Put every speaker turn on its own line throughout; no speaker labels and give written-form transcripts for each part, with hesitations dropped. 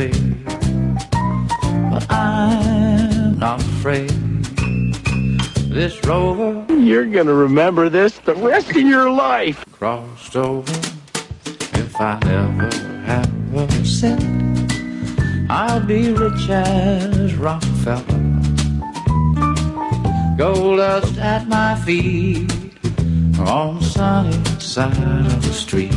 afraid. But I'm not afraid. This rover,
you're gonna remember this the rest of your life.
Crossed over. If I ever have a cent, I'll be rich as Rockefeller. Gold dust at my feet on the sunny side of the street.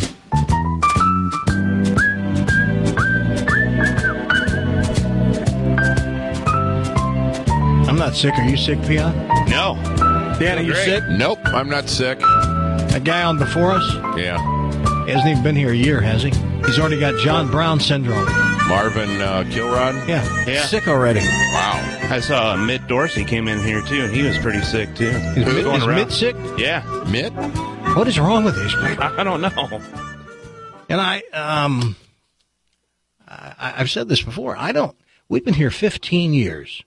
I'm not sick. Are you sick, Peon?
No.
Dan, are you sick?
Nope, I'm not sick.
That guy on before us?
Yeah.
He hasn't even been here a year, has he? He's already got John Brown syndrome.
Marvin Kilrod?
Yeah. Sick already.
Wow.
I saw Mitt Dorsey came in here, too, and he was pretty sick, too.
Is Mitt sick?
Yeah.
Mitt?
What is wrong with these people?
I don't know.
And I've said this before. We've been here 15 years.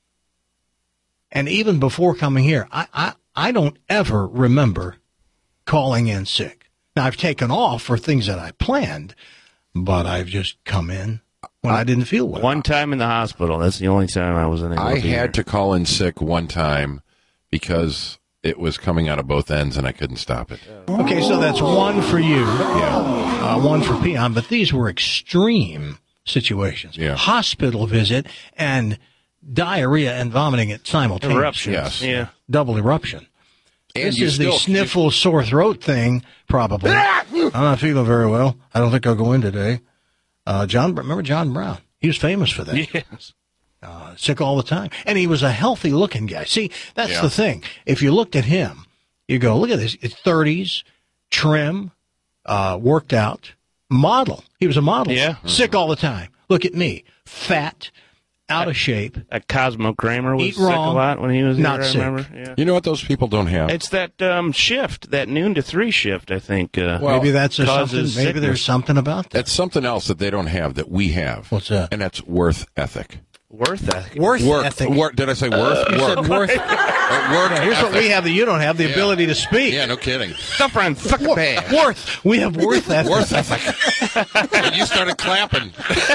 And even before coming here, I don't ever remember calling in sick. Now, I've taken off for things that I planned, but I've just come in when I didn't feel well.
One time in the hospital. That's the only time I was in.
I had to call in sick one time because it was coming out of both ends and I couldn't stop it.
Okay, so that's one for you.
Yeah.
One for Peon, but these were extreme situations.
Yeah.
Hospital visit and diarrhea and vomiting at simultaneous.
Eruptions.
Yes.
Yeah.
Double eruption.
And
This
you
is the
still-
sniffle, sore throat thing, probably. I'm not feeling very well. I don't think I'll go in today. Remember John Brown? He was famous for that.
Yes.
Sick all the time. And he was a healthy-looking guy. See, that's
Yeah.
the thing. If you looked at him, you go, look at this. It's 30s, trim, worked out, model. He was a model.
Yeah.
Sick all the time. Look at me. Fat, out of shape.
Cosmo Kramer was
Eat
sick
wrong,
a lot when he was
not
here,
sick.
I remember. Yeah.
You know what those people don't have?
It's that shift, that noon to 3 shift, I think.
Well,
Maybe that's something.
causes
Maybe
sickness.
there's something about that.
That's something else that they don't have that we have.
What's that?
And that's worth ethic.
Worth ethic.
Worth ethic.
Did I say worth?
You said worth.
Worth
Here's what we have that you don't have, the ability to speak.
Yeah, no kidding.
Suffering suck bad.
Worth. We have worth ethic.
Worth ethic. And you started clapping.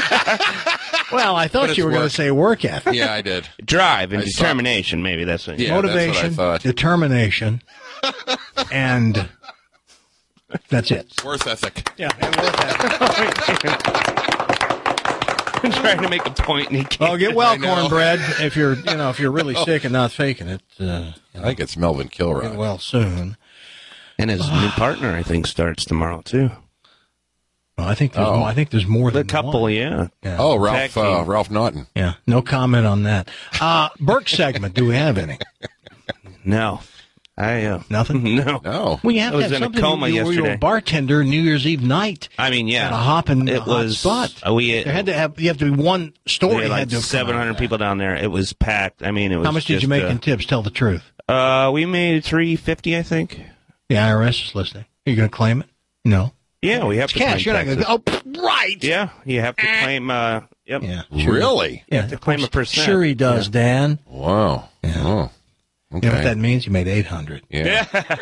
Well, I
But
thought
it's
you were going to
work.
say work ethic.
Yeah, I did.
Drive and
I saw-
determination, maybe that's what.
Yeah.
Motivation,
that's what I thought.
determination, and that's it.
Worth ethic.
Yeah, and worth ethic.
I'm trying to make a point and he can't.
Oh, get well,
I know.
cornbread. If you're really sick and not faking it,
I think it's Melvin Kilrod.
get well soon.
And his new partner, I think, starts tomorrow, too.
Well, I think there's more
The
than
couple,
one.
yeah.
Yeah.
Oh,
Tag team.
Ralph Naughton.
Yeah. No comment on that. Burke segment. Do we have any?
No.
Nothing.
No.
No.
We have
I was
to have
in a
something.
coma
You were a
yesterday.
bartender New Year's Eve night.
I mean, yeah.
At a hopping
it
hot
was,
spot.
You
You have to be one story.
had
had
like
to have come
700
out.
people down there. It was packed. I mean, it was.
How much did you make in tips? Tell the truth.
We made $350, I think.
The IRS is listening. Are you going to claim it? No.
Yeah, we have
It's
to
cash. You're
claim
not going
taxes.
to go. Oh, right.
Yeah, you have to claim. Yep.
Yeah.
Really?
Yeah.
have to claim a percent.
Sure, he does, Dan.
Wow.
Yeah.
Oh. Okay.
You know what that means? You made $800.
Yeah.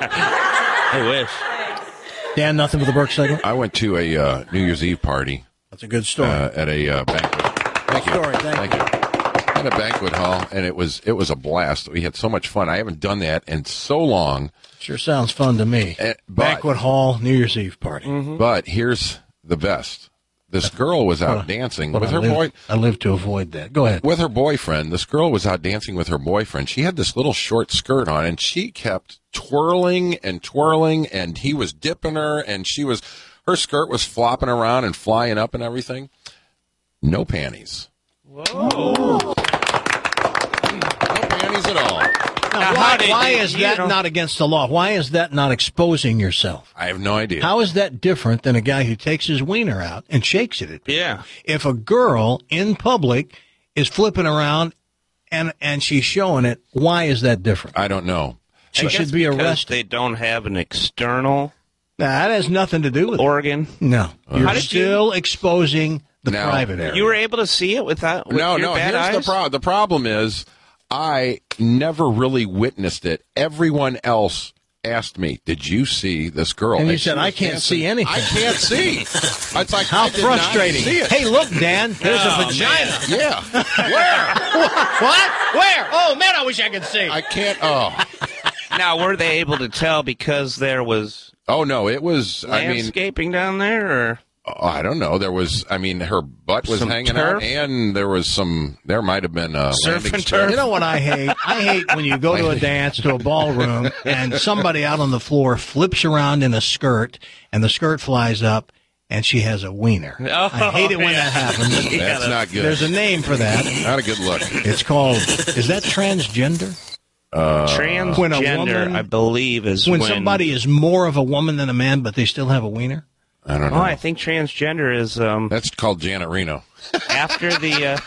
I wish.
Dan, nothing with the Burke segment.
I went to a New Year's Eve party
That's a good story.
at a banquet. Thank you.
Story, thank you.
At a banquet hall, and it was a blast. We had so much fun. I haven't done that in so long.
Sure sounds fun to me.
But-
Banquet hall, New Year's Eve party.
But here's the best. This girl was out dancing
But
with her boy.
I live to avoid that. Go ahead.
With her boyfriend. This girl was out dancing with her boyfriend. She had this little short skirt on, and she kept twirling, and he was dipping her, and her skirt was flopping around and flying up and everything. No panties.
Whoa.
No panties at all.
Now, why is that not against the law? Why is that not exposing yourself?
I have no idea.
How is that different than a guy who takes his wiener out and shakes it at people?
Yeah.
If a girl in public is flipping around and she's showing it, why is that different?
I don't know.
She
I
should
guess
be
because
arrested.
They don't have an external
Nah, that has nothing to do with it.
organ.
No.
How
You're
did
still exposing the
Now-
private area.
You were able to see it with your bad
here's
eyes?
the problem. The problem is I never really witnessed it. Everyone else asked me, "Did you see this girl?"
And you
she
said,
was
"I can't
dancing.
see anything."
I can't see. It's like,
How
I did not
frustrating.
see it.
Hey, look, Dan, there's a vagina.
Yeah. Where?
What? Where? Oh, man, I wish I could see.
I can't. Oh.
Now, were they able to tell because there was
Oh, no, it was,
landscaping down there, or?
I don't know. There was, her butt was
Some
hanging
turf?
out, and there might have been a
Surf
landing
and
strip.
turf?
You know what I hate? I hate when you go to a dance, to a ballroom, and somebody out on the floor flips around in a skirt, and the skirt flies up, and she has a wiener.
Oh,
I hate it when that happens.
That's not good.
There's a name for that.
Not a good look.
It's called, is that transgender?
Transgender,
When a woman-
I believe, is
When somebody is more of a woman than a man, but they still have a wiener?
I don't know.
Oh, I think transgender is
That's called Janet Reno.
after the.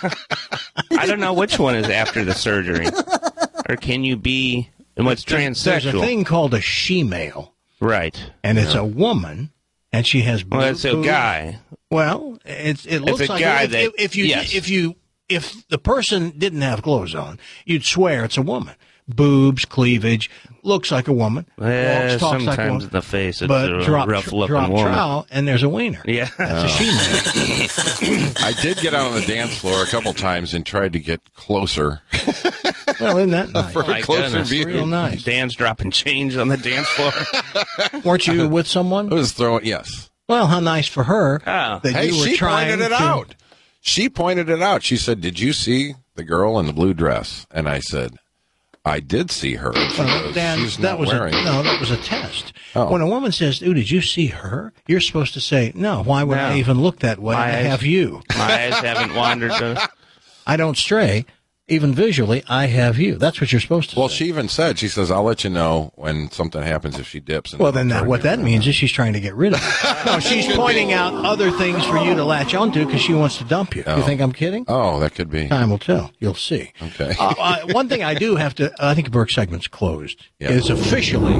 I don't know which one is after the surgery, or can you be? And what's
There's
transsexual?
a thing called a she-male,
Right.
and it's a woman, and she has
Well, it's a
boobs.
guy.
Well, it looks
a
like
guy
if,
that-
if you
yes.
if the person didn't have clothes on, you'd swear it's a woman. Boobs, cleavage, looks like a woman. Walks, talks
Sometimes
like a woman.
in the face, it's
But
a
drop
rough-looking woman.
trowel, and there's a wiener.
Yeah.
That's a she-man.
I did get out on the dance floor a couple times and tried to get closer
Well, isn't that nice?
for a
My
closer
goodness.
view.
Real nice.
Dan's dropping change on the dance floor.
Weren't you with someone?
I was throwing, yes.
Well, how nice for her
Oh.
that
Hey,
you were
she
trying
pointed it
to-
out. She pointed it out. She said, "Did you see the girl in the blue dress?" And I said, "I did see her." And she
Well,
goes,
Dan,
"She's
that
not
was
wearing."
that was a test.
Oh.
When a woman says, "Ooh, did you see her?" You're supposed to say, "No. Why would I
No.
even look that way?
My
I
eyes-
have you.
My eyes haven't wandered.
I don't stray, even visually. I have you." That's what you're supposed to
Well,
say.
she even said, she says, "I'll let you know when something happens if she dips." And
Well, then
I'll turn
what
you
that
around.
means is she's trying to get rid of you. No, she's pointing out other things for you to latch onto because she wants to dump you.
Oh.
You think I'm kidding?
Oh, that could be.
Time will tell. You'll see.
Okay.
One thing I do have to, I think Burke's segment's closed.
Yeah.
It's officially.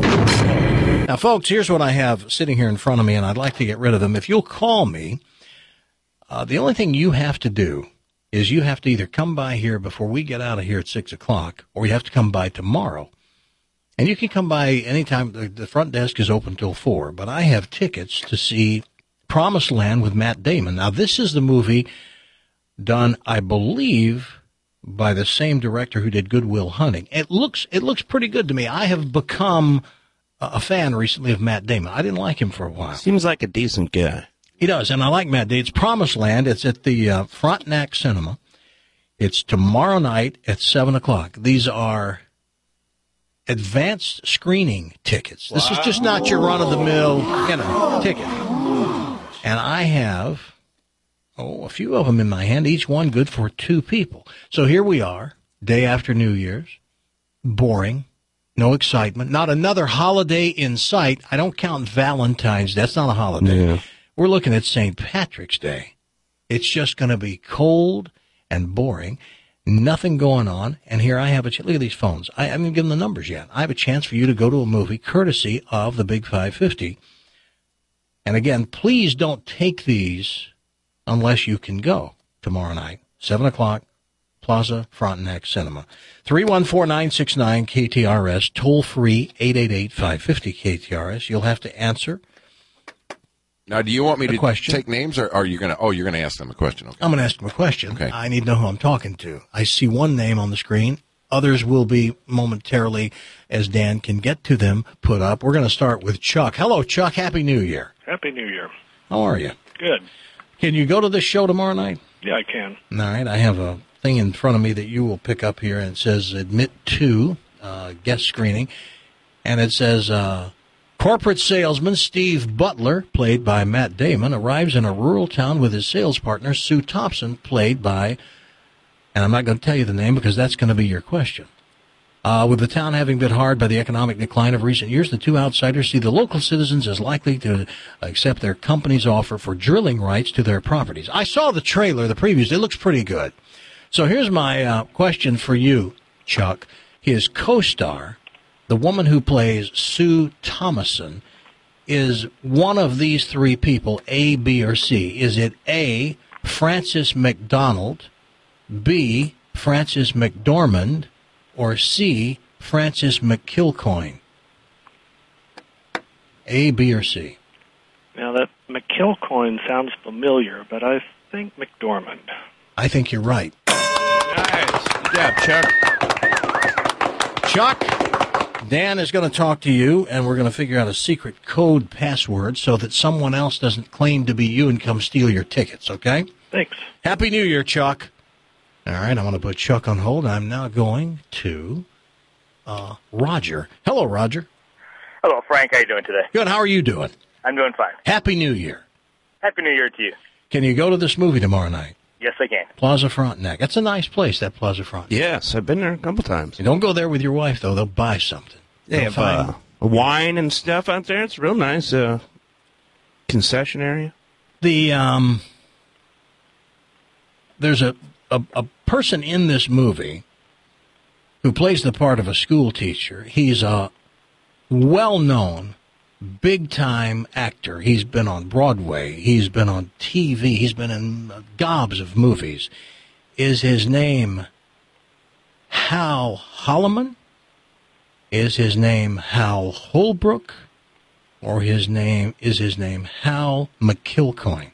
Now, folks, here's what I have sitting here in front of me, and I'd like to get rid of them. If you'll call me, the only thing you have to do is you have to either come by here before we get out of here at 6 o'clock, or you have to come by tomorrow. And you can come by anytime. The front desk is open till 4, but I have tickets to see Promised Land with Matt Damon. Now, this is the movie done, I believe, by the same director who did Good Will Hunting. It looks pretty good to me. I have become a fan recently of Matt Damon. I didn't like him for a while.
Seems like a decent guy.
He does, and I like Matt Damon. It's Promised Land. It's at the Frontenac Cinema. It's tomorrow night at 7 o'clock. These are advanced screening tickets. This is just not your run-of-the-mill, ticket. And I have, a few of them in my hand, each one good for 2 people. So here we are, day after New Year's. Boring. No excitement. Not another holiday in sight. I don't count Valentine's. That's not a holiday.
Yeah.
We're looking at St. Patrick's Day. It's just going to be cold and boring. Nothing going on. And here I have look at these phones. I haven't even given the numbers yet. I have a chance for you to go to a movie courtesy of the Big 550. And again, please don't take these unless you can go tomorrow night, 7 o'clock, Plaza Frontenac Cinema. 314-969-KTRS, toll free 888-550-KTRS. You'll have to answer.
Now, do you want me to
question.
take names, or are you going to? Oh, you're going to ask them a question. Okay.
I'm going to ask them a question.
Okay.
I need to know who I'm talking to. I see one name on the screen. Others will be momentarily, as Dan can get to them, put up. We're going to start with Chuck. Hello, Chuck. Happy New Year.
Happy New Year.
How are you?
Good.
Can you go to this show tomorrow night?
Yeah, I can.
All right. I have a thing in front of me that you will pick up here, and it says admit to guest screening. And it says corporate salesman Steve Butler, played by Matt Damon, arrives in a rural town with his sales partner, Sue Thompson, played by, and I'm not going to tell you the name because that's going to be your question. With the town having been hard by the economic decline of recent years, the two outsiders see the local citizens as likely to accept their company's offer for drilling rights to their properties. I saw the trailer, the previews. It looks pretty good. So here's my question for you, Chuck. His co-star, the woman who plays Sue Thomason, is one of these 3 people, A, B, or C. Is it A, Frances McDonald, B, Frances McDormand, or C, Frances McKilcoyne? A, B, or C?
Now, that McKilcoin sounds familiar, but I think McDormand.
I think you're right.
Nice. Good job, Chuck.
Chuck, Dan is going to talk to you, and we're going to figure out a secret code password so that someone else doesn't claim to be you and come steal your tickets, okay?
Thanks.
Happy New Year, Chuck. All right, I'm going to put Chuck on hold. I'm now going to Roger. Hello, Roger.
Hello, Frank. How you doing today?
Good. How are you doing?
I'm doing fine.
Happy New Year.
Happy New Year to you.
Can you go to this movie tomorrow night?
Yes, I can.
Plaza Frontenac. That's a nice place, that Plaza Frontenac.
Yes, I've been there a couple times.
You don't go there with your wife, though. They'll buy something.
They have wine and stuff out there. It's a real nice concession area.
The there's a person in this movie who plays the part of a school teacher. He's a well-known, big-time actor. He's been on Broadway. He's been on TV. He's been in gobs of movies. Is his name Hal Holliman? Is his name Hal Holbrook? Or is his name Hal McKilcoin?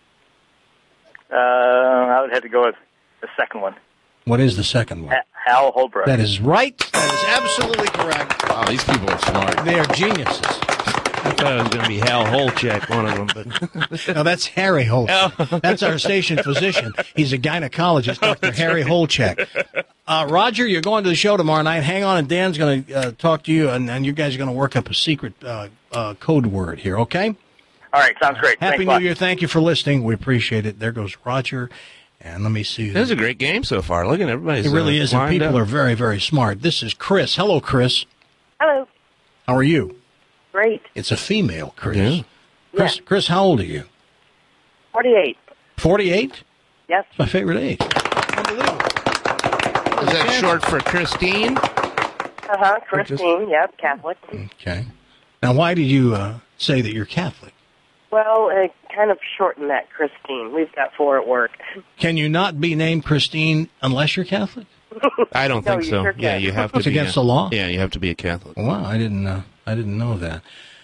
I would have to go with the second one.
What is the second one?
Hal Holbrook.
That is right. That is absolutely correct.
Wow, these people are smart.
They are geniuses.
I thought it was going to be Hal Holcheck, one of them, but
No, that's Harry Holcheck. That's our station physician. He's a gynecologist, Dr. Harry Holcheck. Roger, you're going to the show tomorrow night. Hang on, and Dan's going to talk to you, and you guys are going to work up a secret code word here, okay?
All right, sounds great.
Happy
Thanks a
New
lot.
Year. Thank you for listening. We appreciate it. There goes Roger. And let me see.
this is a great game so far. Look at everybody's
It really is, and
lined
people
up.
are very, very smart. This is Chris. Hello, Chris.
Hello.
How are you?
Great.
It's a female, Chris.
Yeah.
Chris, how old are you?
48.
48?
Yes.
It's my favorite age. Unbelievable.
Is that short for Christine?
Uh-huh. Christine, yep, Catholic.
Okay. Now, why did you say that you're Catholic?
Well, kind of shorten that, Christine. We've got 4 at work.
Can you not be named Christine unless you're Catholic?
I don't
No,
think
you
so.
sure
Yeah,
can.
you have to
It's
be
against the law?
Yeah, you have to be a Catholic.
Wow, I didn't know that.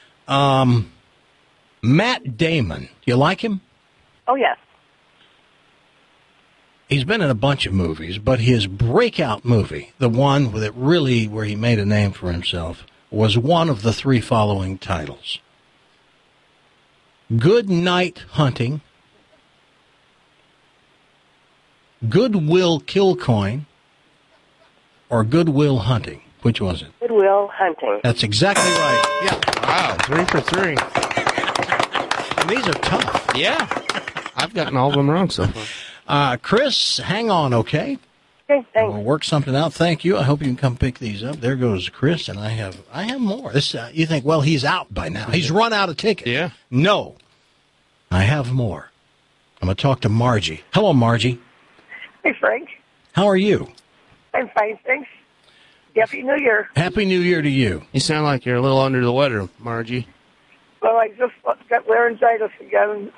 Matt Damon. Do you like him?
Oh, yes.
He's been in a bunch of movies, but his breakout movie, the one that really where he made a name for himself, was one of the 3 following titles. Good Night Hunting, Good Will Kilcoin, or Good Will Hunting. Which was it?
Goodwill Hunting.
That's exactly right. Yeah.
Wow, 3 for 3.
And these are tough.
Yeah. I've gotten all of them wrong so far.
Chris, hang on, okay?
Okay, thanks.
We'll work something out. Thank you. I hope you can come pick these up. There goes Chris, and I have more. This you think, well, he's out by now. He's run out of tickets.
Yeah.
No. I have more. I'm going to talk to Margie. Hello, Margie.
Hey, Frank.
How are you?
I'm fine, thanks. Happy New Year.
Happy New Year to you.
You sound like you're a little under the weather, Margie.
Well, I just got laryngitis again.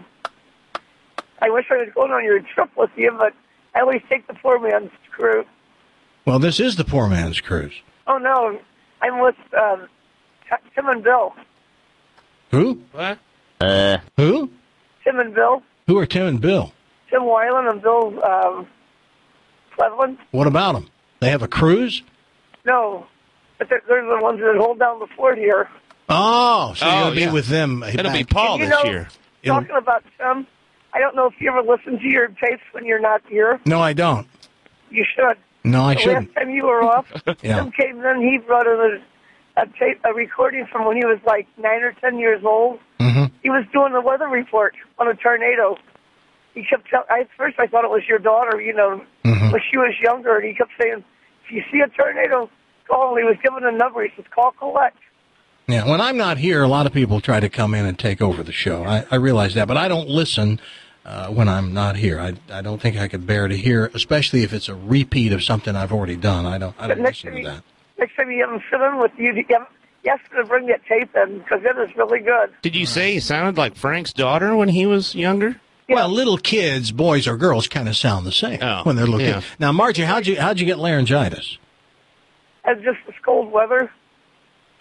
I wish I was going on your trip with you, but I always take the poor man's cruise.
Well, this is the poor man's cruise.
Oh, no. I'm with Tim and Bill.
Who?
What?
Who?
Tim and Bill.
Who are Tim and Bill?
Tim Weiland and Bill Cleveland.
What about them? They have a cruise?
No, but they're the ones that hold down the fort here.
Oh, so you're going to
yeah.
be with them.
It'll be Paul
And
this year.
Talking about Tim, I don't know if you ever listen to your tapes when you're not here.
No, I don't.
You should.
No, I
The
shouldn't.
last time you were off,
Yeah.
Tim came in, he brought in a recording from when he was like 9 or 10 years old.
Mm-hmm.
He was doing a weather report on a tornado. He kept telling, at first I thought it was your daughter,
Mm-hmm.
when she was younger, and he kept saying, if you see a tornado, call. He was given a number. He says, call Colette.
Yeah, when I'm not here, a lot of people try to come in and take over the show. I realize that, but I don't listen when I'm not here. I don't think I could bear to hear, especially if it's a repeat of something I've already done. I don't listen to that.
Next time you have him sit in with you, you ask him to bring that tape in, because it is really good.
Did you say he sounded like Frank's daughter when he was younger?
Well, little kids, boys or girls, kind of sound the same when they're looking.
yeah.
Now, Margie, how'd you get laryngitis?
And just this cold weather.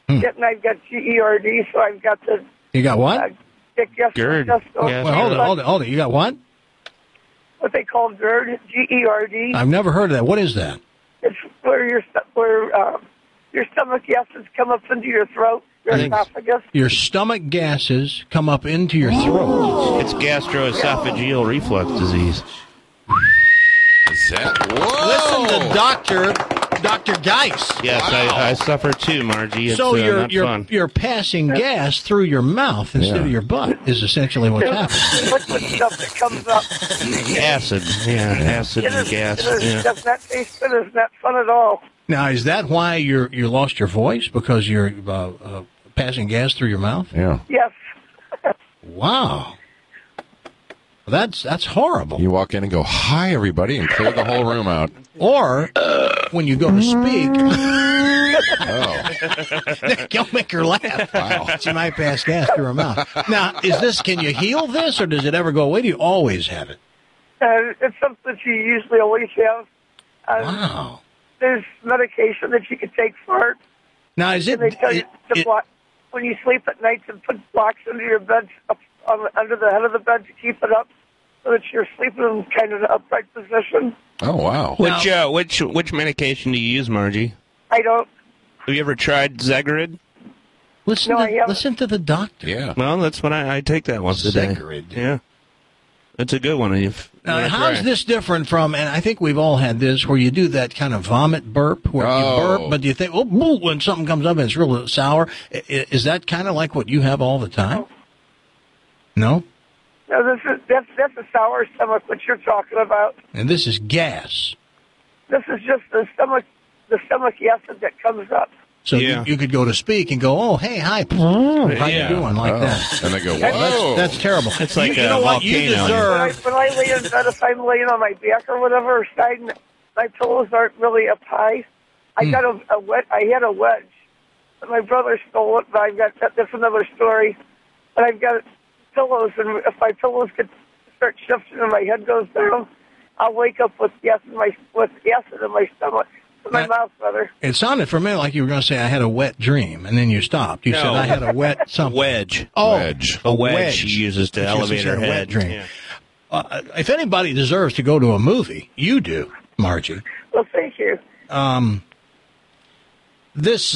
And I've got GERD, so I've got the
You got what?
GERD.
Well,
Hold it. You got what?
what they call GERD, GERD.
I've never heard of that. What is that?
It's where your stomach gases come up into your throat, your esophagus.
Your stomach gases come up into your throat.
It's gastroesophageal reflux disease.
Is that? Whoa!
Listen to Dr. Geis.
Yes,
Wow.
I suffer too, Margie. It's
So
not fun.
you're passing gas through your mouth instead of your butt is essentially what's happening.
Liquid stuff that comes up.
Acid. Yeah, acid and gas. Yeah.
Does not taste good. It's not fun at all.
Now, is that why you lost your voice? Because you're passing gas through your mouth?
Yeah.
Yes.
Wow. That's horrible.
You walk in and go, "Hi, everybody," and clear the whole room out.
Or when you go to speak,
Oh,
don't make her laugh.
Wow.
She might pass gas through her mouth. Now, can you heal this, or does it ever go away? Do you always have it?
It's something that you usually always have.
Wow.
There's medication that you can take for it.
Now, is it?
And they tell you to block when you sleep at night to put blocks under your bed, under the head of the bed to keep it up, so that you're sleeping in kind of an upright position.
oh, wow.
Which medication do you use, Margie?
I don't.
Have you ever tried Zegerid?
Listen to the doctor.
Yeah.
Well, that's what I take that once a day.
Zegerid.
Yeah. It's a good one.
Now, how's this different from, and I think we've all had this, where you do that kind of vomit burp, where you burp, but you think, oh, boo, when something comes up and it's real sour. Is that kind of like what you have all the time? No?
No, that's a sour stomach, what you're talking about.
And this is gas.
This is just the stomach acid that comes up.
So you could go to speak and go, oh, hey, hi, how you doing, like that.
And they go, whoa.
That's terrible.
It's like
you know what? You deserve.
When I lay in bed, if I'm laying on my back or whatever, or side, and my pillows aren't really up high. I got I had a wedge. My brother stole it, but that's another story. But I've got pillows, and if my pillows start shifting and my head goes down, I'll wake up with acid in my stomach. My mouth, brother.
It sounded for a minute like you were going to say I had a wet dream, and then you stopped. You said I had a wet something.
Wedge.
Oh,
wedge.
A wedge she uses to elevate her head.
Wet dream.
Yeah.
If anybody deserves to go to a movie, you do, Margie.
Well, thank you.
This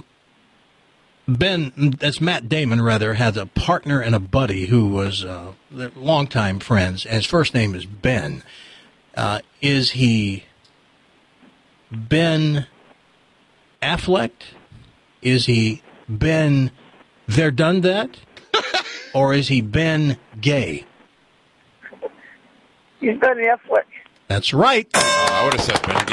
that's Matt Damon, rather, has a partner and a buddy who was they're longtime friends, and his first name is Ben. Is he Ben Affleck? Is he Ben They're Done That? Or is he Ben Gay?
He's Ben Affleck.
That's right.
I would have said Ben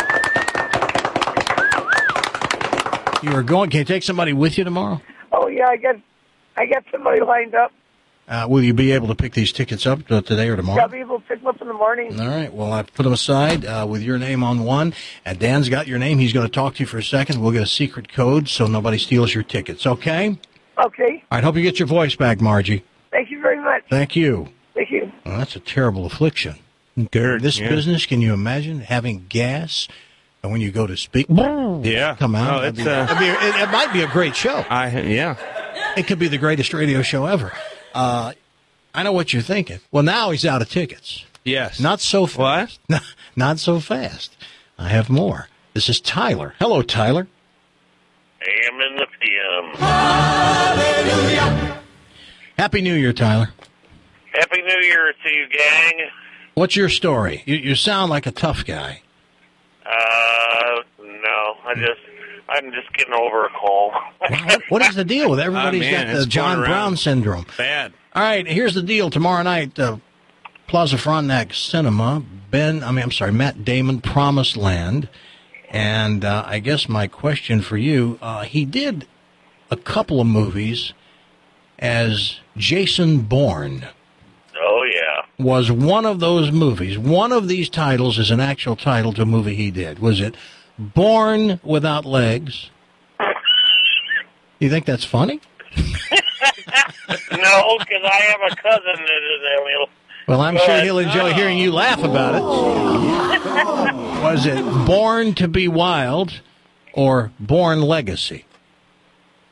Gay.
You were going. Can you take somebody with you tomorrow?
Oh yeah, I got somebody lined up.
Will you be able to pick these tickets up today or tomorrow?
I'll be able to pick them up in the morning.
All right. Well, I put them aside with your name on one. And Dan's got your name. He's going to talk to you for a second. We'll get a secret code so nobody steals your tickets. Okay?
Okay.
All right. Hope you get your voice back, Margie.
Thank you very much.
Thank you.
Thank you.
Well, that's a terrible affliction. This business, can you imagine having gas? And when you go to speak,
yeah,
come out. It might be a great show. It could be the greatest radio show ever. I know what you're thinking. Well, now he's out of tickets.
Yes.
Not so fast. What? Not so fast. I have more. This is Tyler. Hello, Tyler.
AM in the PM.
Hallelujah. Happy New Year, Tyler.
Happy New Year to you, gang.
What's your story? You sound like a tough guy.
No. I'm just getting over a cold.
What is the deal with everybody's got the John Brown syndrome?
Bad.
All right, here's the deal. Tomorrow night, Plaza Frontenac Cinema, Matt Damon, Promised Land. And I guess my question for you, he did a couple of movies as Jason Bourne.
Oh, yeah.
Was one of those movies. One of these titles is an actual title to a movie he did. Was it Born Without Legs? You think that's funny?
No, because I have a cousin that is.
Well, I'm sure he'll enjoy hearing you laugh about it. Was it Born to Be Wild or Born Legacy?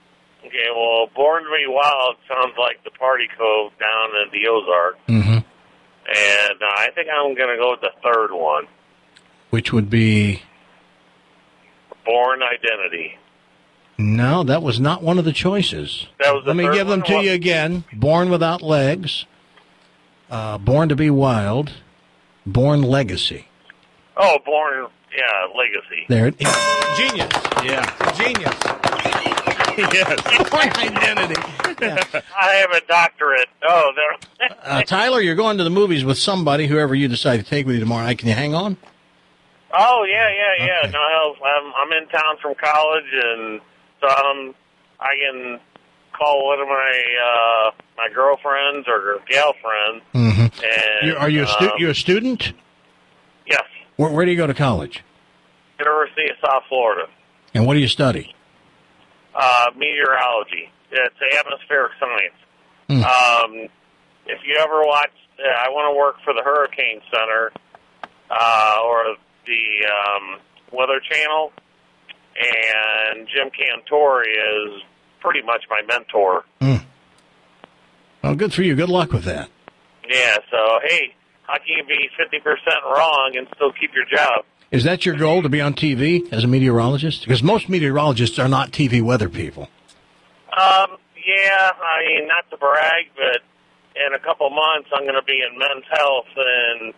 Born to Be Wild sounds like the Party Cove down in the Ozark.
Mm-hmm.
And I think I'm going to go with the third one,
Which would be...
Born Identity.
No, that was not one of the choices.
That was the
Let me
third
give them
one?
to you again. Born Without Legs, Born to Be Wild, Born Legacy.
Oh, Born, yeah, Legacy.
There it is. Genius.
Yeah.
Genius.
Yes.
Born Identity. Yeah.
I have a doctorate. Oh, there.
Tyler, you're going to the movies with somebody, whoever you decide to take with you tomorrow. Can you hang on?
Oh, yeah.
Okay.
No, I'm in town from college, and so I can call one of my girlfriends or gal friends.
Mm-hmm.
And
Are you you're a student?
Yes,
Where do you go to college?
University of South Florida.
And what do you study?
Meteorology. It's atmospheric science. If you ever watch, I want to work for the Hurricane Center or the Weather Channel, and Jim Cantori is pretty much my mentor.
Well, good for you. Good luck with that.
Yeah, so, hey, how can you be 50% wrong and still keep your job?
Is that your goal, to be on TV as a meteorologist? Because most meteorologists are not TV weather people.
Yeah, I mean, not to brag, but in a couple months I'm going to be in Men's Health, and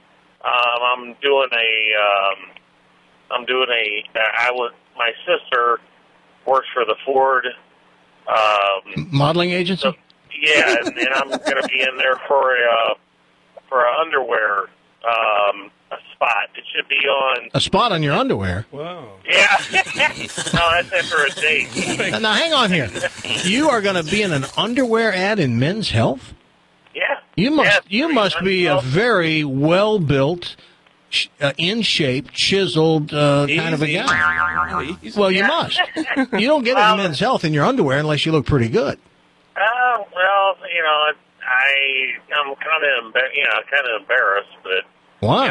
my sister works for the Ford
modeling agency?
So, yeah, and I'm going to be in there for a underwear a spot. It should be on
A spot on your underwear?
Wow.
Yeah. No, that's after a date.
Now, hang on here. You are going to be in an underwear ad in Men's Health?
Yeah.
You must be a very well-built, in shape, chiseled kind of a guy. Well, you must. You don't get it in Men's Health in your underwear unless you look pretty good.
Well, I'm kind of embarrassed, but
Why?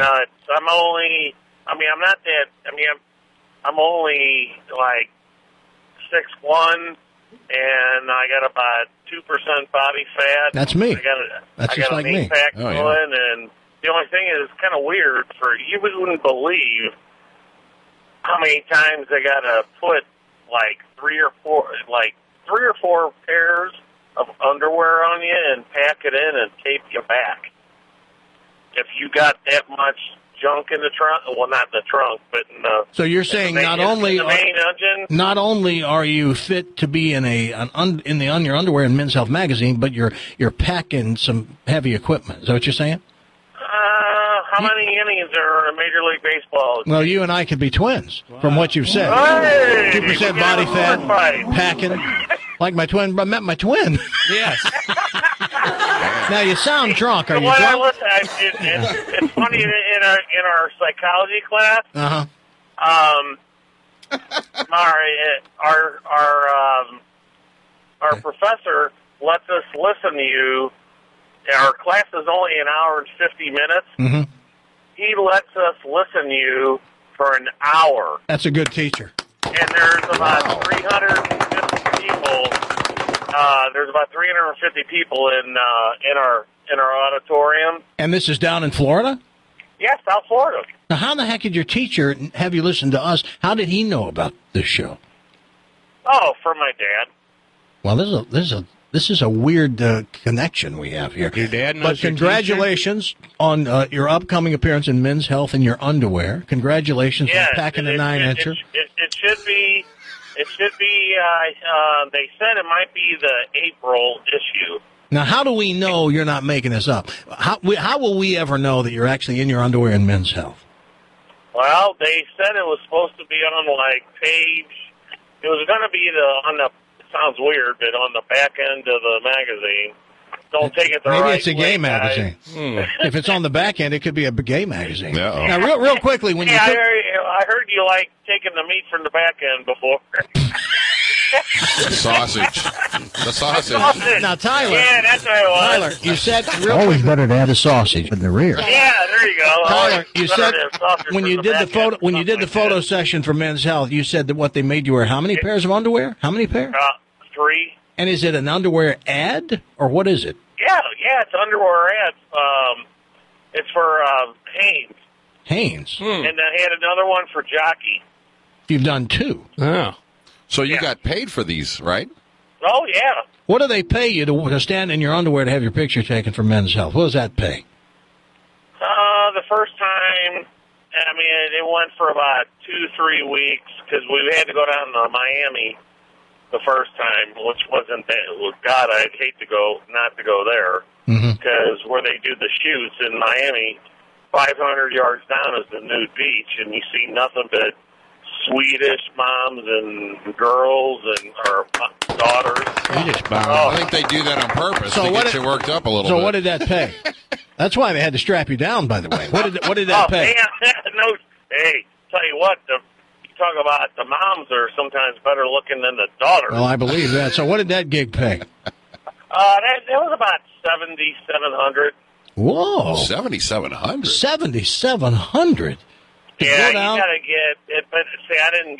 I'm only like 6'1", and I got about 2% body fat.
That's me.
I got
like
an
me.
8-pack going, and the only thing is, it's kind of weird. You wouldn't believe how many times I got to put like three or four pairs of underwear on you and pack it in and tape you back. If you got that much junk in the trunk, well, not in the trunk, but in the...
So you're saying
in the main engine?
Not only are you fit to be in your underwear in Men's Health magazine, but you're packing some heavy equipment. Is that what you're saying?
How many innings are in Major League Baseball?
Well, you and I could be twins, from what you've said.
Hey,
2% body fat, packing. Like my twin, I met my twin.
Yes.
Now, you sound drunk. Are you
When I
drunk?
listen, it's funny, in our psychology class,
Uh-huh.
our professor lets us listen to you. Our class is only an hour and 50 minutes.
Mm-hmm.
He lets us listen to you for an hour.
That's a good teacher.
And there's about 350 people. There's about 350 people in our auditorium.
And this is down in Florida?
Yeah, South Florida.
Now, how the heck did your teacher have you listen to us? How did he know about this show?
Oh, from my dad.
Well, this is a weird connection we have here.
Your dad knows.
But congratulations on your upcoming appearance in Men's Health in your underwear. Congratulations on packing a 9-incher.
It should be. It should be. They said it might be the April issue.
Now, how do we know you're not making this up? How will we ever know that you're actually in your underwear in Men's Health?
Well, they said it was supposed to be on page. It was going to be on the. It sounds weird, but on the back end of the magazine. Don't take it the
Maybe
right
it's a gay
way,
magazine.
guys.
If it's on the back end, it could be a gay magazine.
Uh-oh.
Now, real quickly, when you
I heard you like taking the meat from the back end before.
The sausage.
Now, Tyler.
Yeah, that's what it was.
Tyler, you said always better to add a sausage in the rear.
Yeah, there you go.
Tyler, you
Better
said
to have sausage
when
from
you
the
did the
back
photo
end,
when you did the photo session for Men's Health, you said that what they made you wear how many pairs of underwear? How many pairs?
3.
And is it an underwear ad, or what is it?
Yeah, it's underwear ads. It's for Hanes.
Hanes.
And I had another one for Jockey.
You've done 2.
Oh.
So you got paid for these, right?
Oh, yeah.
What do they pay you to stand in your underwear to have your picture taken for Men's Health? What does that pay?
The first time, I mean, it went for about 2-3 weeks because we had to go down to Miami the first time, which wasn't that. God, I'd hate to not to go there because where they do the shoots in Miami, 500 yards down is the nude beach, and you see nothing but Swedish moms and girls and or daughters.
Swedish moms.
I think they do that on purpose to get you worked up a little bit.
So what did that pay? That's why they had to strap you down, by the way. What did that pay?
No, hey, tell you what, you talk about the moms are sometimes better looking than the daughters.
Well, I believe that. So what did that gig pay?
That was about $7,700.
Whoa,
$7,700.
$7,700.
Yeah, you gotta get it, but see, I didn't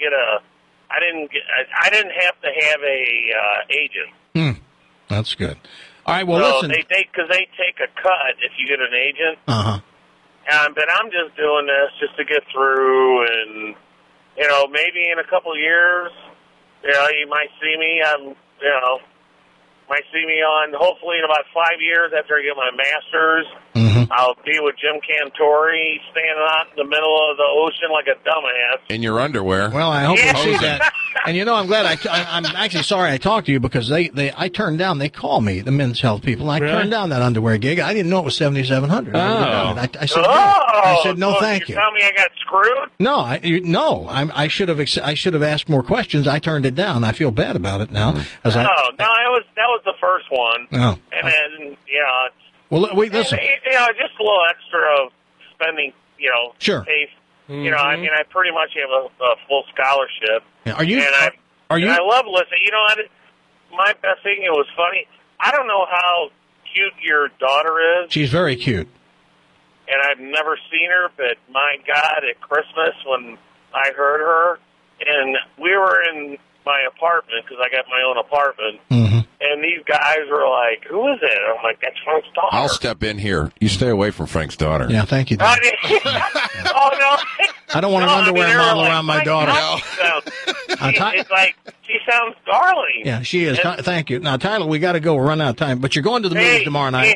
have to have a agent.
That's good. All right, well,
so
listen.
because they take a cut if you get an agent. But I'm just doing this just to get through, and maybe in a couple of years, you might see me. Might see me on, hopefully in about 5 years after I get my master's, I'll be with Jim Cantori standing out in the middle of the ocean like a dumbass.
In your underwear.
Well, I hope you see that. And I'm glad I'm actually sorry I talked to you because I turned down, they call me, the Men's Health people, and I turned down that underwear gig. I didn't know it was $7,700. I said no, thank you.
Tell me I got screwed?
No, I should have asked more questions. I turned it down. I feel bad about it now.
That was the first one.
Oh.
And then,
well, wait, listen.
Just a little extra of spending,
Sure.
Safe. I mean, I pretty much have a full scholarship.
Yeah.
I love listening. My best thing, it was funny. I don't know how cute your daughter is.
She's very cute.
And I've never seen her, but my God, at Christmas when I heard her, and we were in my apartment because I got my own apartment. And these guys were like, "Who is it?" I'm like, "That's Frank's daughter."
I'll step in here. You stay away from Frank's daughter.
Yeah, thank you.
Oh no!
I don't want an underwear model around my daughter.
It's like she sounds darling.
Yeah, she is. Thank you. Now, Tyler, we got to go. We're running out of time. But you're going to the movies tomorrow night.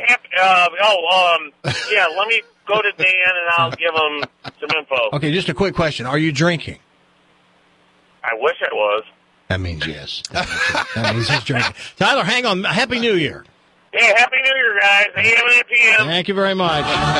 Yeah. Let me go to Dan and I'll give him some info.
Okay, just a quick question: are you drinking?
I wish I was.
That means yes. That means he's drinking. Tyler, hang on. Happy New Year.
Hey, Happy New Year, guys. AM and PM.
Thank you very much.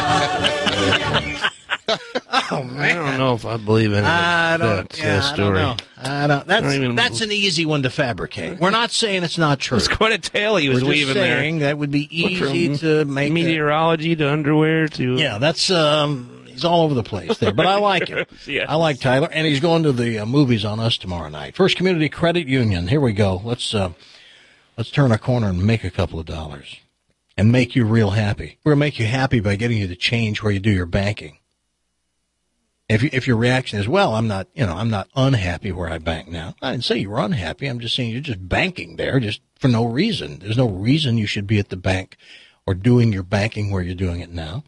Oh, man. I don't know if I believe in that story.
I don't know. That's an easy one to fabricate. We're not saying it's not true.
It's quite a tale he was weaving there.
We're just saying that would be easy to make.
Meteorology to underwear to...
Yeah, that's... He's all over the place there, but I like it.
Yes.
I like Tyler, and he's going to the movies on us tomorrow night. First Community Credit Union. Here we go. Let's turn a corner and make a couple of dollars and make you real happy. We're going to make you happy by getting you to change where you do your banking. If your reaction is, well, I'm not unhappy where I bank now. I didn't say you were unhappy. I'm just saying you're just banking there just for no reason. There's no reason you should be at the bank or doing your banking where you're doing it now.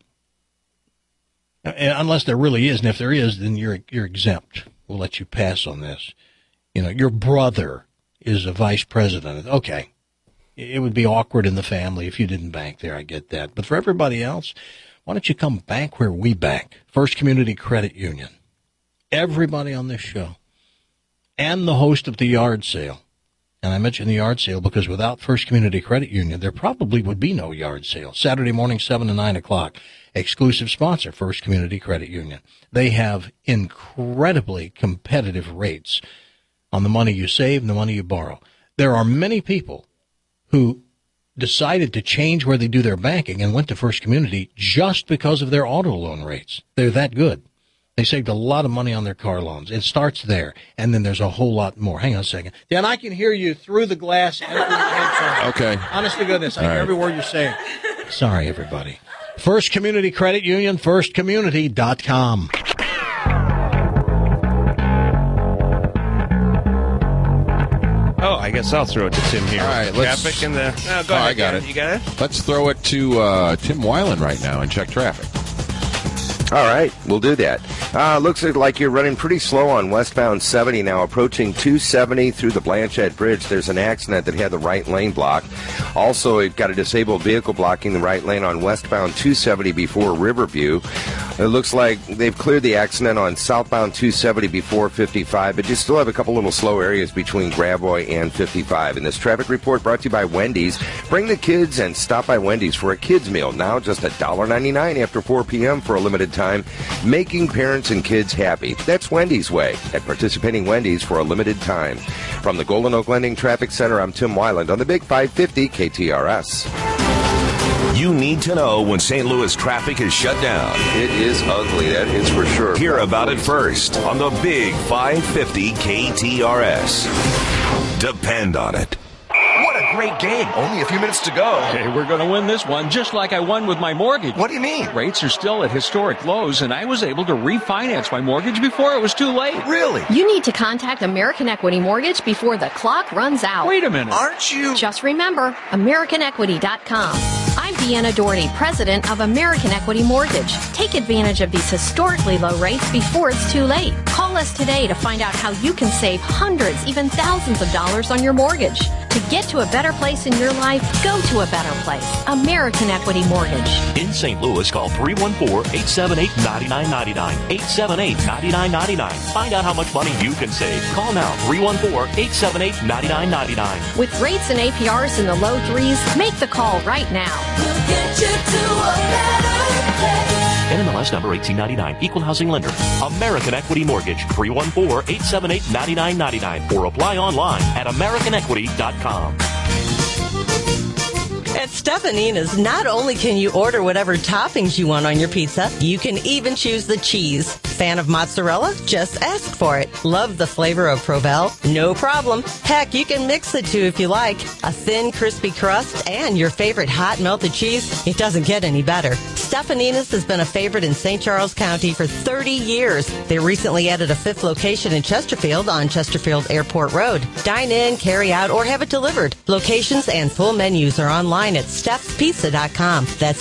Unless there really is, and if there is, then you're exempt. We'll let you pass on this. Your brother is a vice president. Okay, it would be awkward in the family if you didn't bank there. I get that. But for everybody else, why don't you come bank where we bank? First Community Credit Union. Everybody on this show and the host of the yard sale. And I mention the yard sale because without First Community Credit Union, there probably would be no yard sale. Saturday morning, 7 to 9 o'clock. Exclusive sponsor, First Community Credit Union. They have incredibly competitive rates on the money you save and the money you borrow. There are many people who decided to change where they do their banking and went to First Community just because of their auto loan rates. They're that good. They saved a lot of money on their car loans. It starts there, and then there's a whole lot more. Hang on a second. Dan, I can hear you through the glass.
Okay.
Honest to goodness, I hear every word you're saying. Sorry, everybody. First Community Credit Union, firstcommunity.com.
Oh, I guess I'll throw it to Tim here.
All right, let's-
Traffic in the... No, go
Oh,
ahead.
I got
Dan.
it.
You got it?
Let's throw it to Tim Weiland right now and check traffic.
All right, we'll do that. Looks like you're running pretty slow on westbound 70 now, approaching 270 through the Blanchette Bridge. There's an accident that had the right lane blocked. Also, you've got a disabled vehicle blocking the right lane on westbound 270 before Riverview. It looks like they've cleared the accident on southbound 270 before 55, but you still have a couple little slow areas between Gravois and 55. And this traffic report brought to you by Wendy's. Bring the kids and stop by Wendy's for a kids meal. Now just $1.99 after 4 p.m. for a limited time, making parents and kids happy. That's Wendy's way at participating Wendy's for a limited time. From the Golden Oak Lending Traffic Center, I'm Tim Weiland on the Big 550 KTRS.
You need to know when St. Louis traffic is shut down.
It is ugly, that is for sure.
Hear about it first on the Big 550 KTRS. Depend on it.
What a great game. Only a few minutes to go.
Hey, we're going to win this one just like I won with my mortgage.
What do you mean?
Rates are still at historic lows, and I was able to refinance my mortgage before it was too late.
Really?
You need to contact American Equity Mortgage before the clock runs out.
Wait a minute.
Aren't you?
Just remember, AmericanEquity.com. I'm Deanna Doherty, president of American Equity Mortgage. Take advantage of these historically low rates before it's too late. Call us today to find out how you can save hundreds, even thousands of dollars on your mortgage. To get to a better place in your life, go to a better place. American Equity Mortgage.
In St. Louis, call 314-878-9999. 878-9999. Find out how much money you can save. Call now, 314-878-9999.
With rates and APRs in the low threes, make the call right now.
We'll get you to a better place.
NMLS number 1899. Equal housing lender. American Equity Mortgage. 314-878-9999. Or apply online at AmericanEquity.com.
At Stefanina's, not only can you order whatever toppings you want on your pizza, you can even choose the cheese. Fan of mozzarella? Just ask for it. Love the flavor of Provel? No problem. Heck, you can mix the two if you like. A thin, crispy crust and your favorite hot melted cheese. It doesn't get any better. Stefanina's has been a favorite in St. Charles County for 30 years. They recently added a 5th location in Chesterfield on Chesterfield Airport Road. Dine in, carry out, or have it delivered. Locations and full menus are online at steffspizza.com. That's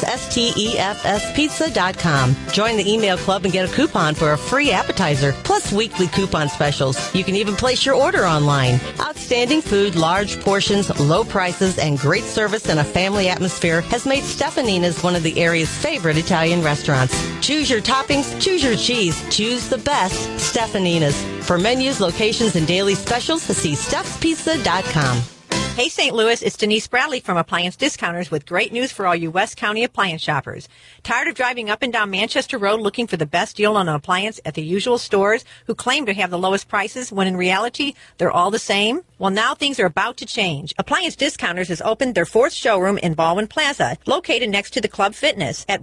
STEFS pizza.com. Join the email club and get a coupon for a free appetizer, plus weekly coupon specials. You can even place your order online. Outstanding food, large portions, low prices, and great service in a family atmosphere has made Stefanina's one of the area's favorite Italian restaurants. Choose your toppings, choose your cheese, choose the best Stefanina's. For menus, locations, and daily specials, see steffspizza.com.
Hey, St. Louis, it's Denise Bradley from Appliance Discounters with great news for all you West County appliance shoppers. Tired of driving up and down Manchester Road looking for the best deal on an appliance at the usual stores who claim to have the lowest prices when in reality they're all the same? Well, now things are about to change. Appliance Discounters has opened their 4th showroom in Baldwin Plaza, located next to the Club Fitness at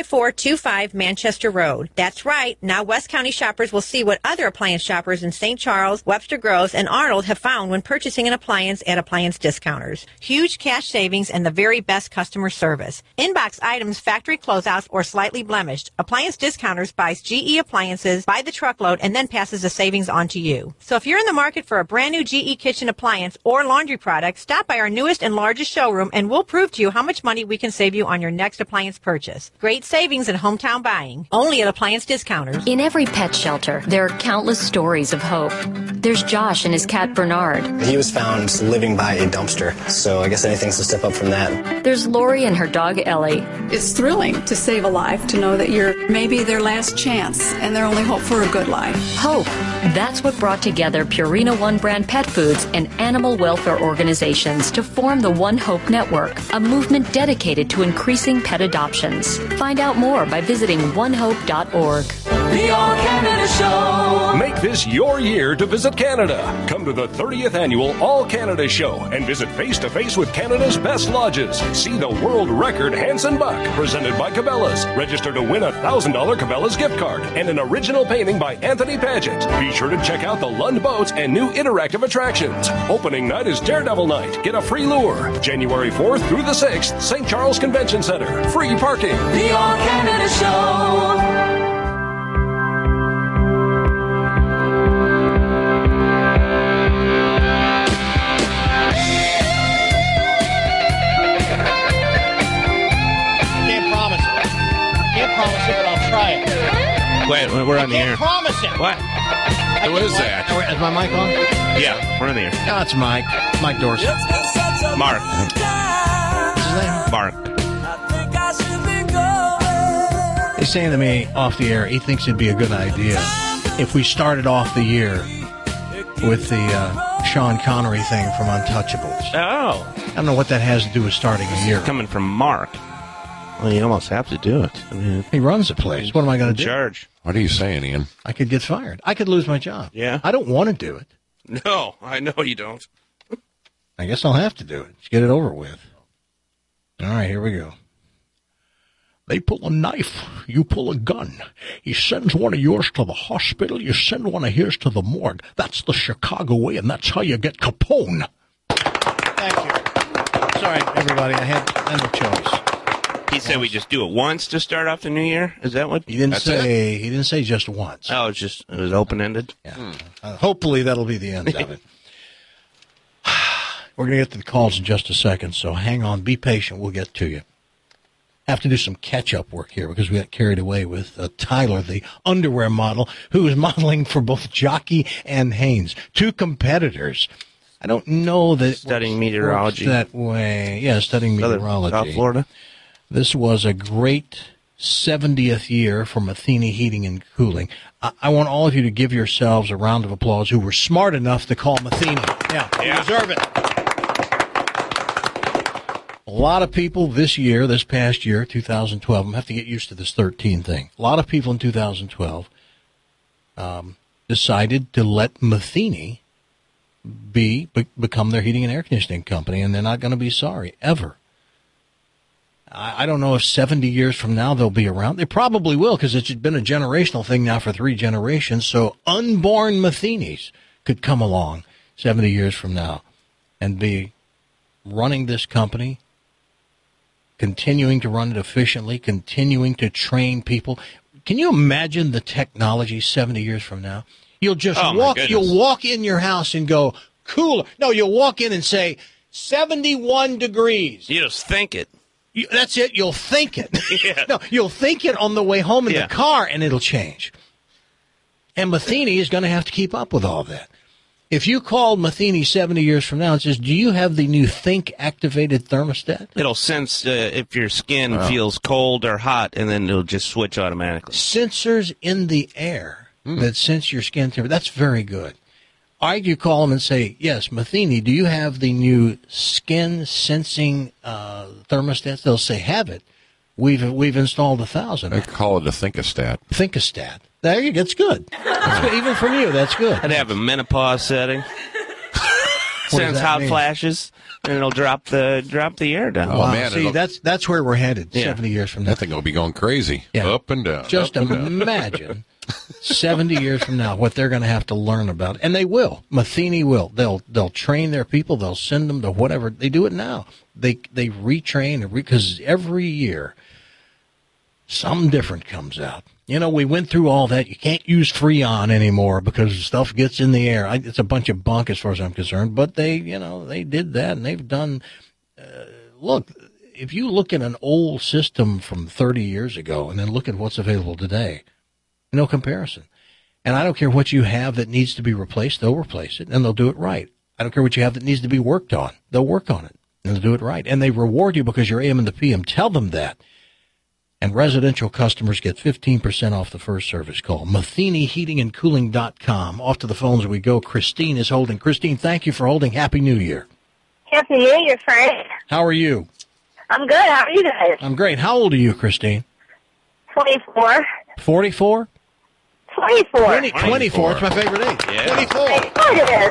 15425 Manchester Road. That's right. Now West County shoppers will see what other appliance shoppers in St. Charles, Webster Groves, and Arnold have found when purchasing an appliance at Appliance Discounters. Huge cash savings and the very best customer service. Inbox items factory closeouts or slightly blemished. Appliance Discounters buys GE appliances by the truckload and then passes the savings on to you. So if you're in the market for a brand new GE kitchen appliance or laundry product, stop by our newest and largest showroom and we'll prove to you how much money we can save you on your next appliance purchase. Great savings in hometown buying. Only at Appliance Discounters.
In every pet shelter, there are countless stories of hope. There's Josh and his cat Bernard.
He was found living by a dumpster, so I guess anything's a step up from that.
There's Lori and her dog Ellie.
It's thrilling to save a life, to know that you're maybe their last chance and their only hope for a good life.
Hope. That's what brought together Purina One Brand Pet Foods and animal welfare organizations to form the One Hope Network, a movement dedicated to increasing pet adoptions. Find out more by visiting onehope.org.
The All Canada Show.
Make this your year to visit Canada. Come to the 30th annual All Canada Show and visit face-to-face with Canada's best lodges. See the world record Hanson Buck, presented by Cabela's. Register to win a $1,000 Cabela's gift card and an original painting by Anthony Paget. Be sure to check out the Lund boats and new interactive attractions. Opening night is Daredevil Night. Get a free lure. January 4th through the 6th, St. Charles Convention Center. Free parking.
The All Canada Show.
it.
Wait, we're on the air.
Promise it.
What?
Who is that?
Is my mic on?
Yeah, we're on the air.
No, it's Mike. Mike Dorsey.
Mark. Mark.
He's saying to me off the air, he thinks it'd be a good idea if we started off the year with the Sean Connery thing from Untouchables.
Oh.
I don't know what that has to do with starting a year.
Coming from Mark. Well, you almost have to do it. I mean,
he runs the place. What am I going to do?
Charge.
What are you saying, Ian?
I could get fired. I could lose my job.
Yeah.
I don't want to do it.
No, I know you don't.
I guess I'll have to do it. Let's get it over with. All right, here we go. They pull a knife, you pull a gun. He sends one of yours to the hospital, you send one of his to the morgue. That's the Chicago way, and that's how you get Capone. Thank you. Sorry, everybody, I had no choice.
He said we just do it once to start off the new year? Is that what?
He didn't say. He didn't say just once.
Oh, it was open-ended?
Yeah. Hopefully that'll be the end of it. We're going to get to the calls in just a second, so hang on. Be patient. We'll get to you. Have to do some catch-up work here because we got carried away with Tyler, the underwear model, who is modeling for both Jockey and Hanes, two competitors. I don't know that
studying meteorology
that way. Yeah, studying meteorology.
South Florida.
This was a great 70th year for Matheny Heating and Cooling. I want all of you to give yourselves a round of applause who were smart enough to call Matheny. Yeah, you deserve it. A lot of people this past year, 2012, I have to get used to this 13 thing. A lot of people in 2012 decided to let Matheny become their heating and air conditioning company, and they're not going to be sorry, ever. I don't know if 70 years from now they'll be around. They probably will because it's been a generational thing now for 3 generations, so unborn Matheny's could come along 70 years from now and be running this company, continuing to run it efficiently, continuing to train people. Can you imagine the technology 70 years from now? You'll just you'll walk in your house and go, cooler. No, you'll walk in and say, 71 degrees.
You just think it.
That's it. You'll think it.
Yeah.
No, you'll think it on the way home in the car, and it'll change. And Matheny is going to have to keep up with all that. If you called Matheny 70 years from now and says, do you have the new Think-activated thermostat?
It'll sense if your skin feels cold or hot, and then it'll just switch automatically.
Sensors in the air that sense your skin temperature. That's very good. You call them and say, yes, Matheny, do you have the new skin-sensing thermostats? They'll say, have it. We've installed 1,000.
I call it a Think-a-stat.
Think-a-stat. There you go. It's good. That's good. Even from you, that's good.
I'd have a menopause setting. Sends hot flashes, and it'll drop the air down.
Oh, wow. Man, see, that's where we're headed 70 years from now.
That thing will be going crazy.
Yeah.
Up and down.
Just imagine 70 years from now what they're going to have to learn about. And they will. Matheny will. They'll train their people. They'll send them to whatever. They do it now. They retrain because every year something different comes out. You know, we went through all that. You can't use Freon anymore because stuff gets in the air. It's a bunch of bunk as far as I'm concerned. But they did that, and they've done. Look, if you look at an old system from 30 years ago and then look at what's available today, no comparison. And I don't care what you have that needs to be replaced; they'll replace it, and they'll do it right. I don't care what you have that needs to be worked on; they'll work on it, and they'll do it right. And they reward you because you're AM and the PM. Tell them that. And residential customers get 15% off the first service call. MathenyHeatingandCooling.com. Off to the phones we go. Christine is holding. Christine, thank you for holding. Happy New Year.
Happy New Year, Frank.
How are you?
I'm good. How are you guys?
I'm great. How old are you, Christine?
24.
44?
24.
24. It's my favorite age.
Yeah.
24.
I know it is.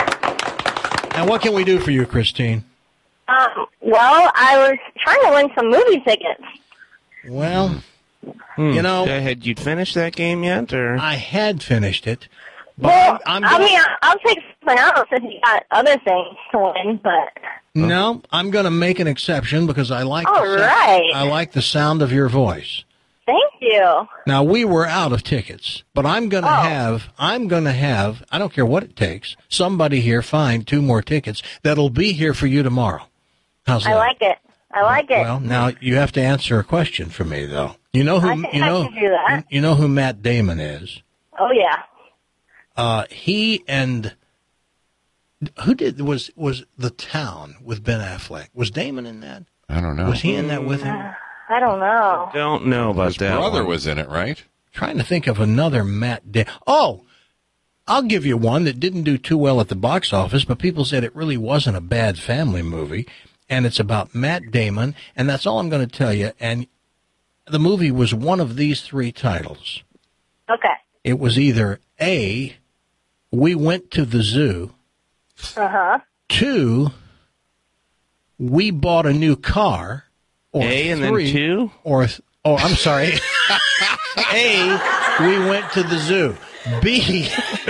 And what can we do for you, Christine?
Well, I was trying to win some movie tickets.
Well, you know,
had you finished that game yet, or
I had finished it. But
Well, I'll take something else if you got other things to win, but...
No, I'm going to make an exception because I like
I
like the sound of your voice.
Thank you.
Now, we were out of tickets, but I'm going to have, I don't care what it takes, somebody here find 2 more tickets that'll be here for you tomorrow. How's that?
I like it. I like it.
Well, now you have to answer a question for me, though. You know who
I think I can do that.
You know who Matt Damon is?
Oh, yeah.
He and who did was The Town with Ben Affleck? Was Damon in that?
I don't know.
Was he in that with him?
I don't know.
Don't know about
His
that.
brother
one.
was in it, right?
Trying to think of another Matt Damon. Oh, I'll give you one that didn't do too well at the box office, but people said it really wasn't a bad family movie, and it's about Matt Damon, and that's all I'm going to tell you. And the movie was one of these three titles.
Okay.
It was either A, We Went to the Zoo,
Uh-huh.
2, We Bought a New Car, or
A and then
3,
2?
Oh, I'm sorry. A, We Went to the Zoo. B,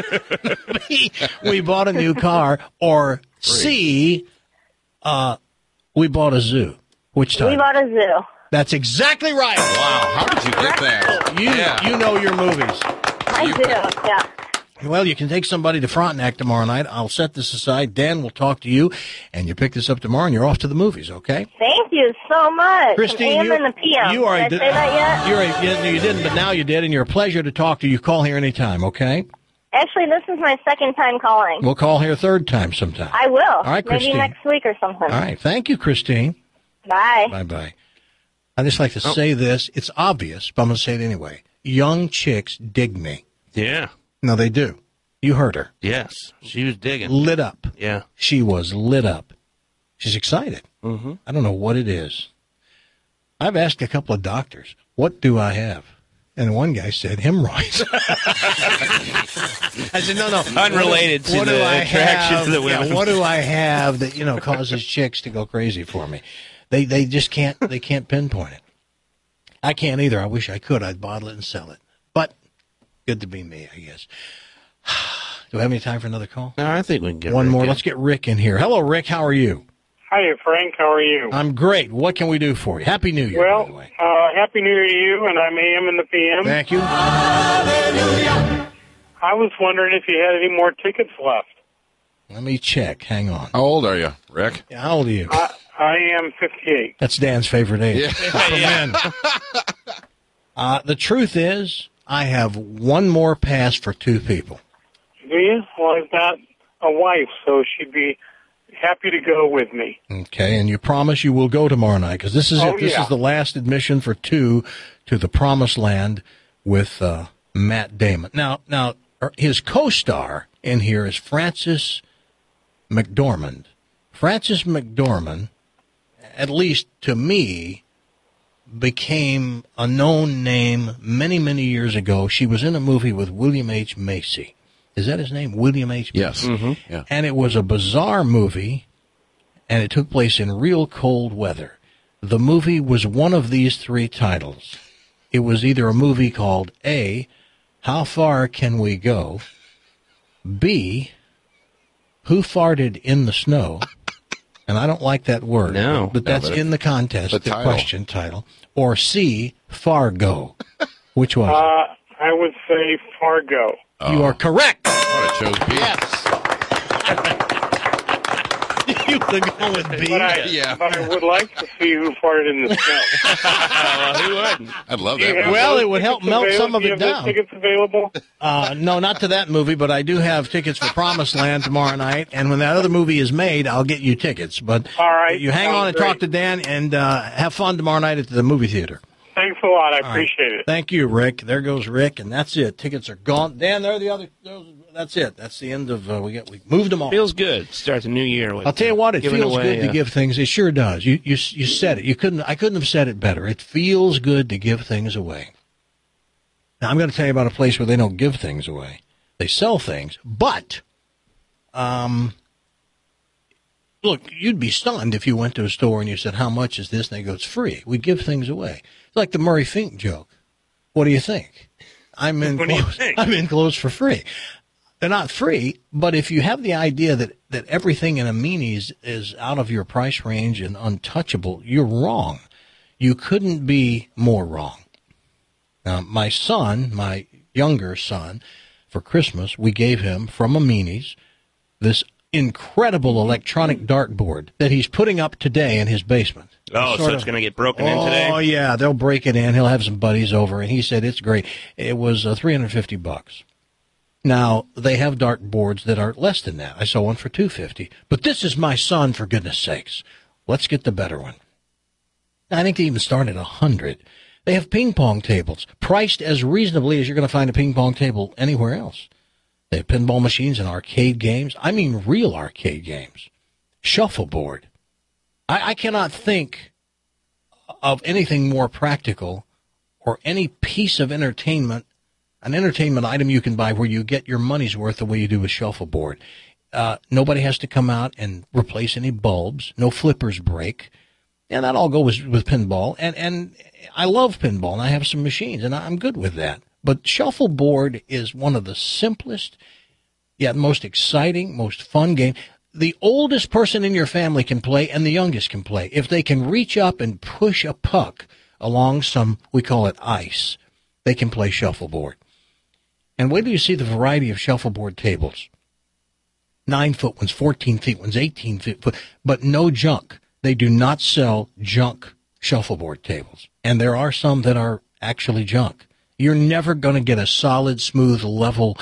We Bought a New Car, or C, We Bought a Zoo. Which time?
We Bought a Zoo.
That's exactly right.
Wow, how did you get that?
You know your movies.
I do, yeah.
Well, you can take somebody to Frontenac tomorrow night. I'll set this aside. Dan will talk to you, and you pick this up tomorrow, and you're off to the movies, okay?
Thank you so much.
Christine,
AM and the PM.
you are.
Did I say that yet?
You didn't, but now you did, and you're a pleasure to talk to. You call here anytime, okay?
Actually, this is my second time calling.
We'll call here a third time sometime.
I will.
All right,
Maybe
Christine.
next week or something.
All right. Thank you, Christine.
Bye.
Bye-bye. I just like to say this. It's obvious, but I'm going to say it anyway. Young chicks dig me.
Yeah.
No, they do. You heard her.
Yes. She was digging.
Lit up.
Yeah.
She was lit up. She's excited.
Mm-hmm.
I don't know what it is. I've asked a couple of doctors, what do I have? And one guy said hemorrhoids. I said, no.
Unrelated to the attraction to the women.
Yeah, what do I have that, causes chicks to go crazy for me? They just can't, they can't pinpoint it. I can't either. I wish I could. I'd bottle it and sell it. But good to be me, I guess. Do we have any time for another call?
No, I think we can get
one
Rick
more.
in.
Let's get Rick in here. Hello, Rick. How are you?
Hi, Frank. How are you?
I'm great. What can we do for you? Happy New Year,
Well,
by the way.
Happy New Year to you, and I'm AM and the PM.
Thank you.
I was wondering if you had any more tickets left.
Let me check. Hang on.
How old are you, Rick?
Yeah, how old are you?
I am 58.
That's Dan's favorite age.
Yeah.
For men. The truth is, I have one more pass for two people.
Do you? Well, I've got a wife, so she'd be happy to go with me.
Okay, and you promise you will go tomorrow night, because this is it. This is the last admission for two to the Promised Land with Matt Damon. Now, his co-star in here is Frances McDormand. Frances McDormand, at least to me, became a known name many, many years ago. She was in a movie with William H. Macy. Is that his name? William H. Macy?
Yes. Mm-hmm. Yeah.
And it was a bizarre movie, and it took place in real cold weather. The movie was one of these three titles. It was either a movie called A, How Far Can We Go? B, Who Farted in the Snow? And I don't like that word.
No.
But that's in the contest, the question title. Or C, Fargo. Which was it?
I would say Fargo.
You are correct.
Oh, it chose B.
Yes. You would go with B.
But I would like to see Who Farted in the Snow.
Well, who wouldn't?
I'd love
Do you
that.
have
Well,
those
it would help
tickets
melt some
available?
of
Do you
it
have
down.
those tickets available?
No, not to that movie, but I do have tickets for Promised Land tomorrow night. And when that other movie is made, I'll get you tickets. But
All right.
you hang
Sounds
on and
great.
talk to Dan, and have fun tomorrow night at the movie theater.
Thanks a lot. I
All right.
appreciate it.
Thank you, Rick. There goes Rick, and that's it. Tickets are gone. Dan, there are the other. That's it. That's the end of. We moved them all.
Feels good. Start the new year with.
I'll tell you what. It
giving
feels
away,
good to give things. It sure does. You said it. I couldn't have said it better. It feels good to give things away. Now I'm going to tell you about a place where they don't give things away. They sell things, but look, you'd be stunned if you went to a store and you said, "How much is this?" And they go, "It's free." We give things away. It's like the Murray Fink joke. What do you think? I'm in clothes for free. They're not free, but if you have the idea that everything in a Meanies is out of your price range and untouchable, you're wrong. You couldn't be more wrong. Now, my son, my younger son, for Christmas, we gave him from a Meanies this incredible electronic dartboard that he's putting up today in his basement.
Oh, so it's going to get broken in today?
Oh, yeah, they'll break it in. He'll have some buddies over, and he said it's great. It was $350. Now, they have dartboards that are less than that. I saw one for $250. But this is my son, for goodness sakes. Let's get the better one. I think they even start at $100. They have ping pong tables, priced as reasonably as you're going to find a ping pong table anywhere else. They have pinball machines and arcade games. I mean real arcade games. Shuffleboard. I cannot think of anything more practical or any piece of entertainment, an entertainment item you can buy where you get your money's worth the way you do with shuffleboard. Nobody has to come out and replace any bulbs. No flippers break. And that all goes with pinball. And I love pinball, and I have some machines, and I'm good with that. But shuffleboard is one of the simplest, yet most exciting, most fun games. The oldest person in your family can play, and the youngest can play. If they can reach up and push a puck along some, we call it ice, they can play shuffleboard. And wait till you see the variety of shuffleboard tables. 9-foot ones, 14-feet ones, 18-feet, but no junk. They do not sell junk shuffleboard tables. And there are some that are actually junk. You're never going to get a solid, smooth, level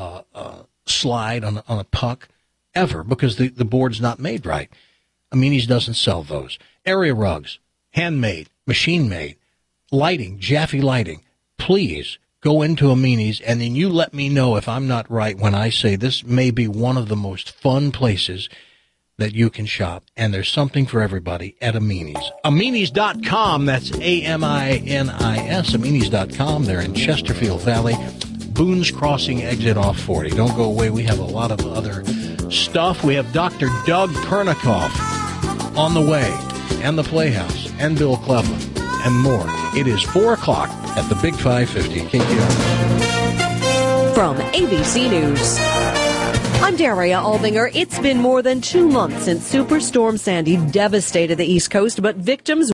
slide on a puck ever because the board's not made right. Amini's doesn't sell those. Area rugs, handmade, machine-made, lighting, Jaffe lighting. Please go into Amini's, and then you let me know if I'm not right when I say this may be one of the most fun places that you can shop, and there's something for everybody at Amini's. Amini's.com, that's A-M-I-N-I-S, Amini's.com. They're in Chesterfield Valley, Boone's Crossing, exit off 40. Don't go away. We have a lot of other stuff. We have Dr. Doug Kernikoff on the way, and the Playhouse, and Bill Cleveland, and more. It is 4 o'clock at the Big 550 KTR.
From ABC News, I'm Daria Albinger. It's been more than 2 months since Superstorm Sandy devastated the East Coast, but victims